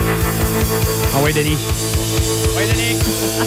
Ah oui, Denis. Oui, Denis.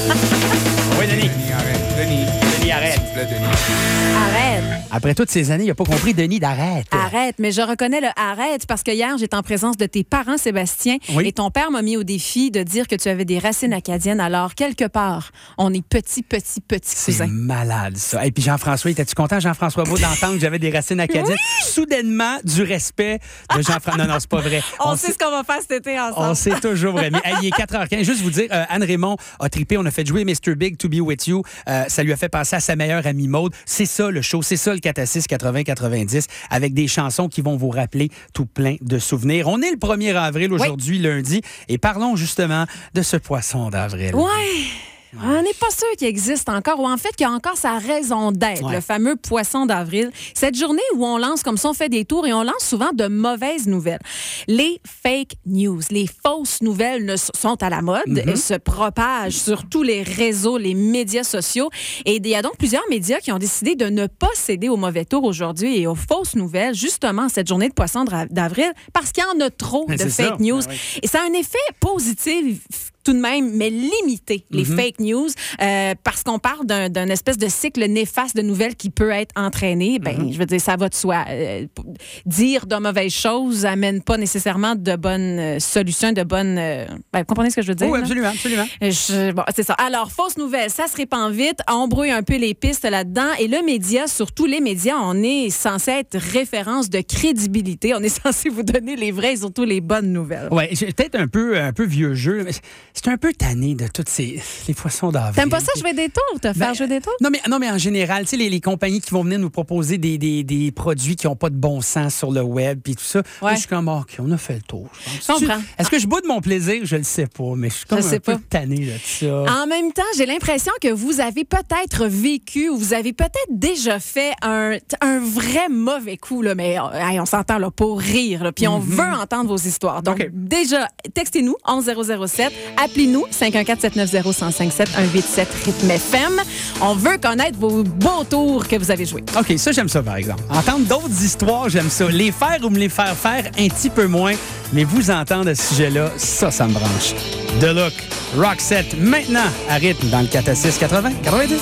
Oui, Denis. Denis, arrête. Denis, arrête. S'il vous plaît, Denis. Arrête. Après toutes ces années, il n'a pas compris, Denis, d'arrête. Arrête, mais je reconnais le arrête parce que hier, j'étais en présence de tes parents, Sébastien, Oui. et ton père m'a mis au défi de dire que tu avais des racines acadiennes. Alors, quelque part, on est petit C'est cousin. malade, ça. Et puis Jean-François, étais-tu content, Jean-François Beau, d'entendre que j'avais des racines acadiennes? Soudainement, du respect de Jean-François. Non, c'est pas vrai. On sait ce qu'on va faire cet été ensemble. On sait toujours vrai. Mais il est 4h15. Juste vous dire, Anne Raymond a trippé. On a fait jouer Mr. Big to Be With You. Ça lui a fait penser à sa meilleure amie Maude. C'est ça le show. C'est ça le 4-6 80-90 avec des chansons qui vont vous rappeler tout plein de souvenirs. On est le 1er avril aujourd'hui, lundi. Et parlons justement de ce poisson d'avril. Ouais. On n'est pas sûr qu'il existe encore, ou en fait qu'il y a encore sa raison d'être, Ouais. le fameux poisson d'avril. Cette journée où on lance, comme ça, on fait des tours et on lance souvent de mauvaises nouvelles. Les fake news, les fausses nouvelles sont à la mode, elles se propagent sur tous les réseaux, les médias sociaux. Et il y a donc plusieurs médias qui ont décidé de ne pas céder aux mauvais tours aujourd'hui et aux fausses nouvelles, justement, cette journée de poisson d'avril, parce qu'il y en a trop de C'est fake ça. news. Ben oui. Et ça a un effet positif tout de même, mais limité, les fake news, parce qu'on parle d'un espèce de cycle néfaste de nouvelles qui peut être entraîné. Ben, je veux dire, ça va de soi. Dire de mauvaises choses amène pas nécessairement de bonnes solutions, de bonnes... vous comprenez ce que je veux dire? Oui, là? absolument, absolument. Bon, c'est ça. Alors, fausse nouvelle, ça se répand vite. On brouille un peu les pistes là-dedans. Et le média, surtout les médias, on est censé être référence de crédibilité. On est censé vous donner les vraies et surtout les bonnes nouvelles. Oui, peut-être un peu vieux jeu, mais c'est un peu tanné de toutes les poissons d'avril. T'aimes pas ça, jouer des tours? Te faire jouer des tours? Non, mais en général, tu sais, les compagnies qui vont venir nous proposer des produits qui n'ont pas de bon sens sur le web puis tout ça, moi, je suis comme, OK, on a fait le tour. Je comprends. Est-ce que je boude mon plaisir? Je le sais pas, mais je suis comme un peu tanné de ça. En même temps, j'ai l'impression que vous avez peut-être vécu ou vous avez peut-être déjà fait un vrai mauvais coup, là, mais on s'entend là, pour rire, là, puis on veut entendre vos histoires. Donc, déjà, textez-nous 11007, appelez-nous 514-790-1057, 187-RYTHM FM. On veut connaître vos beaux tours que vous avez joués. OK, ça, j'aime ça, par exemple. Entendre d'autres histoires, j'aime ça. Les faire ou me les faire faire, un petit peu moins. Mais vous entendre à ce sujet-là, ça me branche. The Look, Roxette, maintenant, à rythme dans le 4-6 80-90.